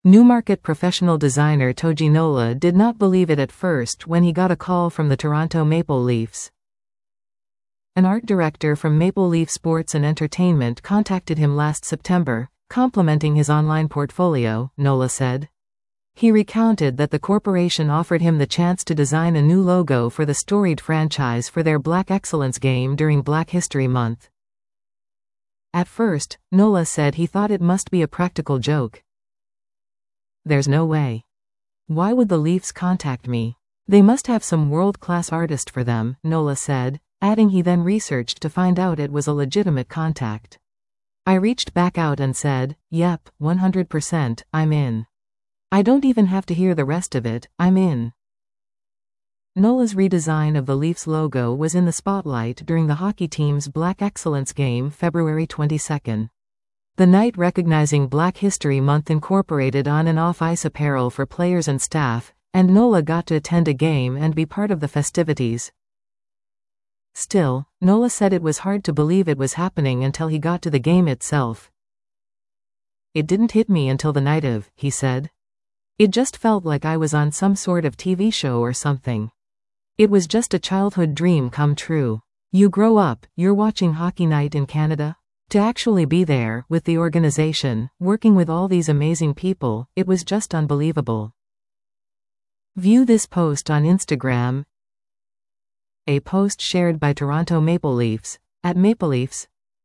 Newmarket professional designer Toji Nola did not believe it at first when he got a call from the Toronto Maple Leafs. An art director from Maple Leaf Sports and Entertainment contacted him last September, complimenting his online portfolio, Nola said. He recounted that the corporation offered him the chance to design a new logo for the storied franchise for their Black Excellence game during Black History Month. At first, Nola said he thought it must be a practical joke. "There's no way. Why would the Leafs contact me? They must have some world-class artist for them," Nola said, adding he then researched to find out it was a legitimate contact. "I reached back out and said, yep, 100%, I'm in. I don't even have to hear the rest of it, I'm in." Nola's redesign of the Leafs logo was in the spotlight during the hockey team's Black Excellence game February 22. The night recognizing Black History Month incorporated on and off-ice apparel for players and staff, and Nola got to attend a game and be part of the festivities. Still, Nola said it was hard to believe it was happening until he got to the game itself. "It didn't hit me until the night of," he said. "It just felt like I was on some sort of TV show or something. It was just a childhood dream come true. You grow up, you're watching Hockey Night in Canada. To actually be there, with the organization, working with all these amazing people, it was just unbelievable." View this post on Instagram. A post shared by Toronto Maple Leafs, @MapleLeafs.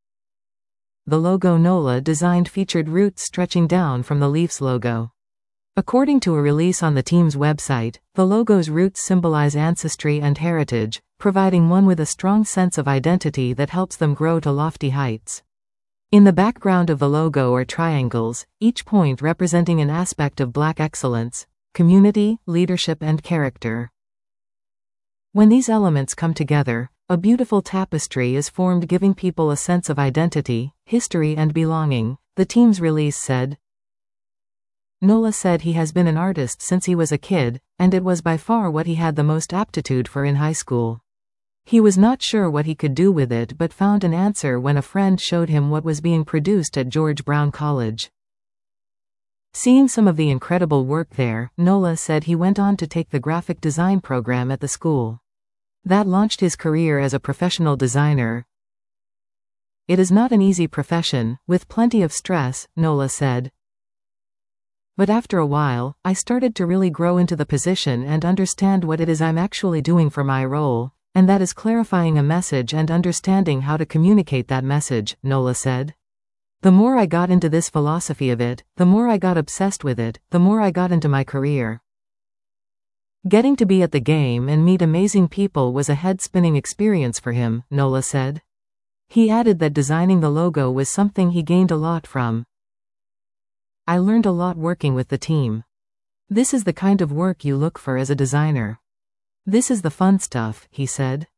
The logo Nola designed featured roots stretching down from the Leafs logo. According to a release on the team's website, the logo's roots symbolize ancestry and heritage, providing one with a strong sense of identity that helps them grow to lofty heights. In the background of the logo are triangles, each point representing an aspect of Black excellence, community, leadership and character. When these elements come together, a beautiful tapestry is formed, giving people a sense of identity, history and belonging, the team's release said. Nola said he has been an artist since he was a kid, and it was by far what he had the most aptitude for in high school. He was not sure what he could do with it but found an answer when a friend showed him what was being produced at George Brown College. Seeing some of the incredible work there, Nola said he went on to take the graphic design program at the school. That launched his career as a professional designer. "It is not an easy profession, with plenty of stress," Nola said. "But after a while, I started to really grow into the position and understand what it is I'm actually doing for my role, and that is clarifying a message and understanding how to communicate that message," Nola said. "The more I got into this philosophy of it, the more I got obsessed with it, the more I got into my career." Getting to be at the game and meet amazing people was a head-spinning experience for him, Nola said. He added that designing the logo was something he gained a lot from. "I learned a lot working with the team. This is the kind of work you look for as a designer. This is the fun stuff," he said.